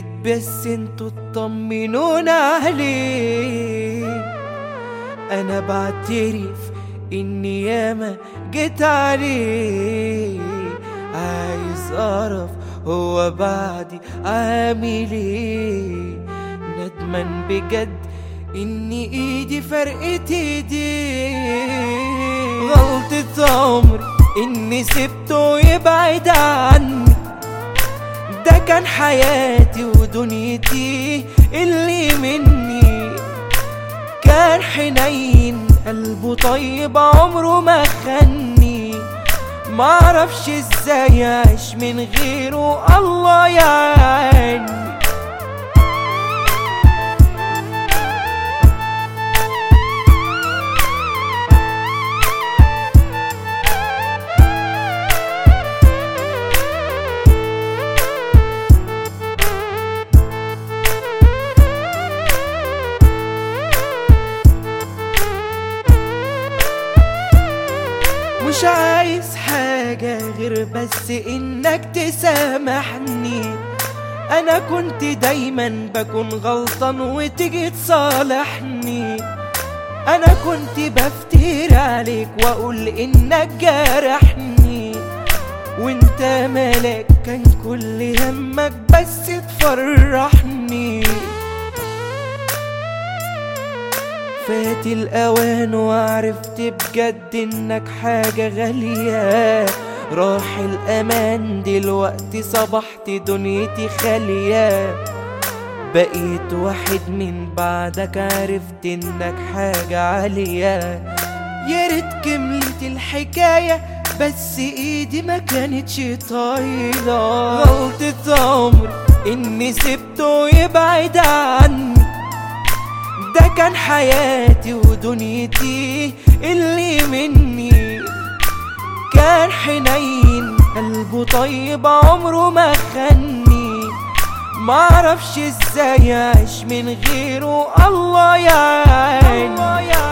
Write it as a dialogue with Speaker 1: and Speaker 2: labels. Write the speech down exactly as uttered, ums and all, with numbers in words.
Speaker 1: ريت بس انتوا تطمنونا عليه. انا بعترف اني ياما جيت عليه، عايز اعرف هو بعدي عامل ايه. ندمان بجد اني ايدي فرقت ايدي، غلطة عمري اني سبته يبعد عني. ده كان حياتي ودنيتي اللي مني، كان حنين قلبه طيب عمره ما خني. معرفش ازاي اعيش من غيره، الله يعاني. مش عايز حاجة غير بس انك تسامحني. انا كنت دايما بكون غلطان وتيجي تصالحني. انا كنت بفتر عليك واقول انك جرحني، وانت مالك كان كل همك بس تفرحني. فات الأوان وعرفت بجد إنك حاجة غالية. راح الأمان دلوقتي صبحت دنيتي خالية. بقيت واحد من بعدك عرفت إنك حاجة عالية. ياريت كملت الحكاية بس إيدي ما كانتش طايلة. غلطة عمري إني سبته يبعد عني. ده كان حياتي ودنيتي اللي مني، كان حنين قلبه طيب عمره ما خني. معرفش ازاي اعيش من غيره، الله يعاني.